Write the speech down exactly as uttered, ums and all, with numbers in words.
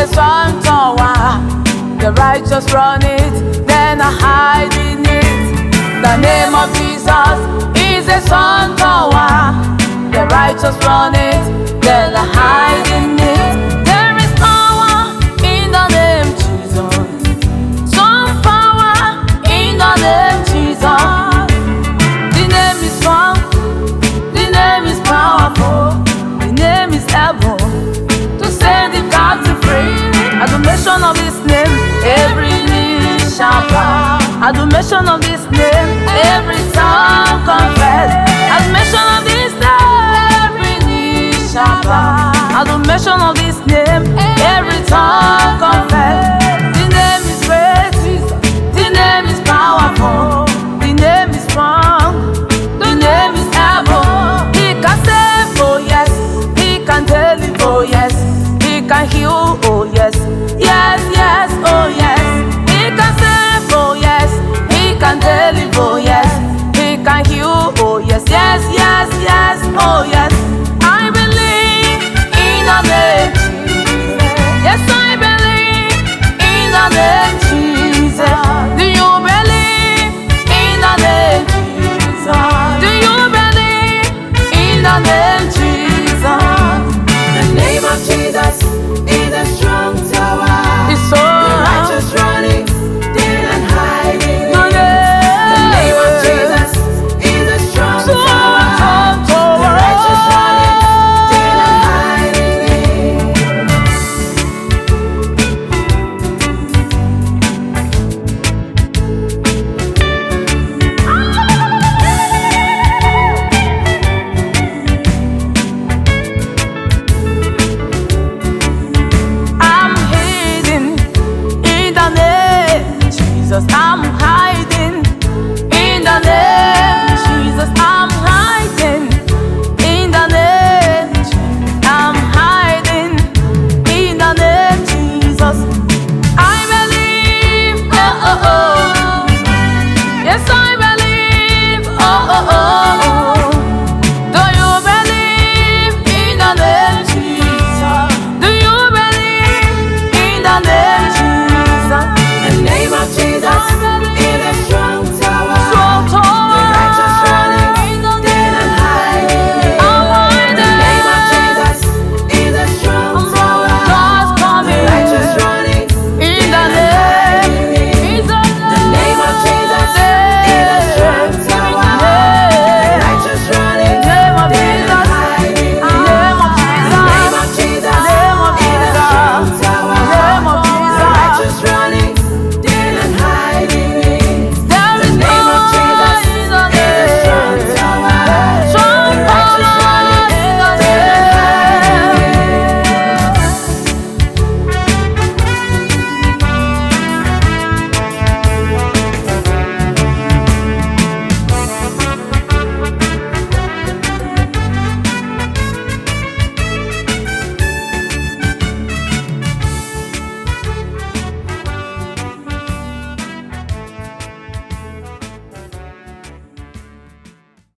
strong tower, the righteous run it, then I hide in it. The name of Jesus is a strong tower, the righteous run it, then I hide in it. There is power in the name Jesus, some power in the name Jesus. The name is strong, the name is powerful, the name is able to set the captive free. At the mention of His name, every knee shall bow. At the mention of His name, every tongue confess. At the mention of His name, every knee shall bow. At the mention of His name, every tongue confess. The name is great, the name is powerful, the name is strong, the name is able. He can save, oh yes, He can deliver, oh yes, He can heal, oh yes, yes, yes, oh yes. He can save, oh yes, He can deliver, oh yes, He can heal, oh yes, yes, yes, yes, oh yes. I believe in the name Jesus. Yes, I believe in the name Jesus. Do you believe in the name Jesus? Do you believe in the name Jesus? The name of Jesus is a strong tower. It's so The righteous running, then and hiding. the The name, name of Jesus is a strong so tower. The righteous running, then and hiding. I'm hidden in the name Jesus. I'm hiding in the name